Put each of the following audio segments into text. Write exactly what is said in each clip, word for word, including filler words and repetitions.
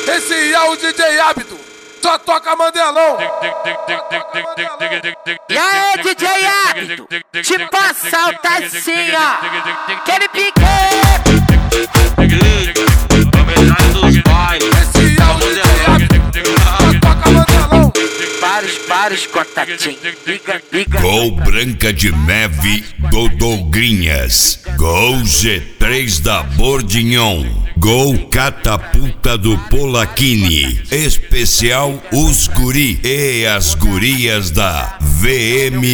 Esse é o D J Hábito, só toca Mandelão. E aí, D J Hábito, te passa o tacinha, aquele pique. Esse é o D J Hábito, só toca Mandelão. Vários, vários contatinhos, liga, liga. Gol Branca de Neve do Dogrinhas. Gol G três da Bordignon. Gol Catapulta do Polakini. Especial os guri e as gurias da V M.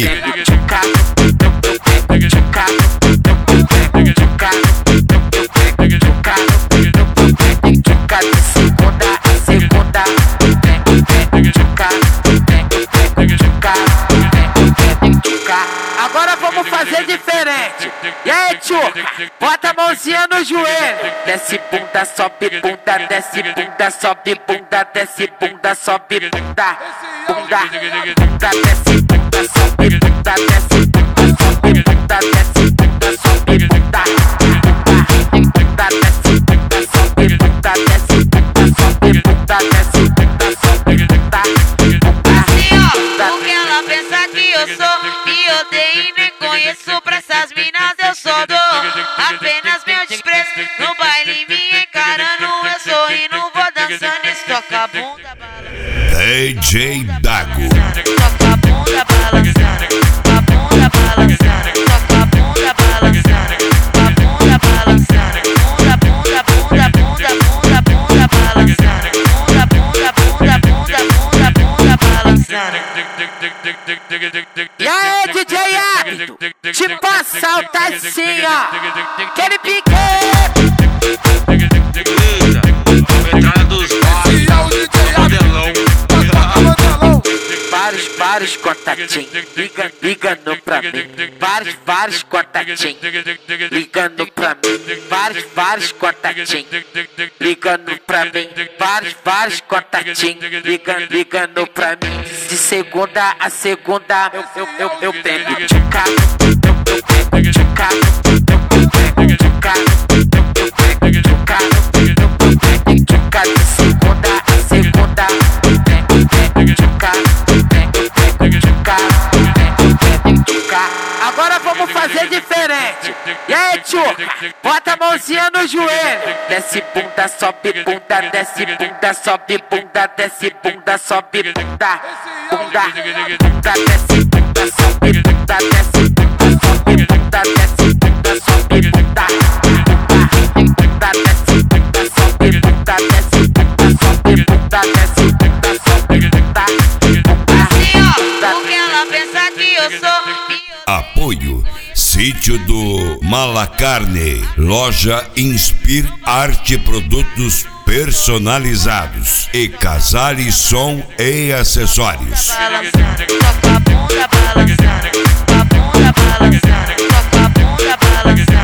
Agora vamos fazer diferente. E aí, tchuca, bota a mãozinha no joelho. Desce bunda, sobe bunda, desce bunda, sobe bunda, desce bunda, sobe bunda. Bunda, bunda, desce bunda, sobe bunda, desce bunda, sobe bunda, desce bunda, sobe bunda. Bunda, desce bunda, sobe bunda, desce bunda, sobe bunda, desce bunda, sobe bunda. Assim, ó, porque ela pensa que eu sou me odeio e nem conheço. Pra essas minas eu só dou apenas meu desprezo. No baile me encarando, eu sorrindo, vou dançando. Estoca a bunda balançando, D J Dago. toca a bunda balançando, a bunda balançando, toca a bunda balançando, a bunda balançando, bunda, bunda, bunda, bunda, bunda, bunda balançando, bunda, bunda, bunda, bunda, bunda, bunda balançando. E aí, D J Hábito, te passa o tacinha, aquele pique. Esse é o D J Hábito, só toca Mandelão. Vários, vários contatinhos, liga, ligando pra mim. Vários, vários contatinhos, ligando pra mim. Vários, vários contatinhos, ligando pra mim. Vários, vários contatinhos, ligando, ligando pra mim. De segunda a segunda, eu, eu, eu, eu pego tchuca, eu, eu pego tchuca, eu pego tchuca, eu pego tchuca, eu pego tchuca. De segunda a segunda, eu pego, pego tchuca. Agora vamos fazer diferente. E aí, tchuca, bota a mãozinha no joelho. Desce bunda, sobe bunda, desce bunda, sobe bunda, desce bunda, sobe bunda. Bunda, bunda, desce bunda, sobe bunda, desce bunda, sobe bunda, desce bunda, sobe bunda. Bunda, desce bunda, sobe bunda, desce bunda, sobe bunda, desce bunda, sobe bunda. Assim, ó, porque ela pensa que eu sou me Apoio Sítio do Malacarne. Loja Inspir Arte, produtos personalizados e Casale Som e Acessórios. balançando, toca a bunda balançando, a bunda balançando, toca a bunda balançando.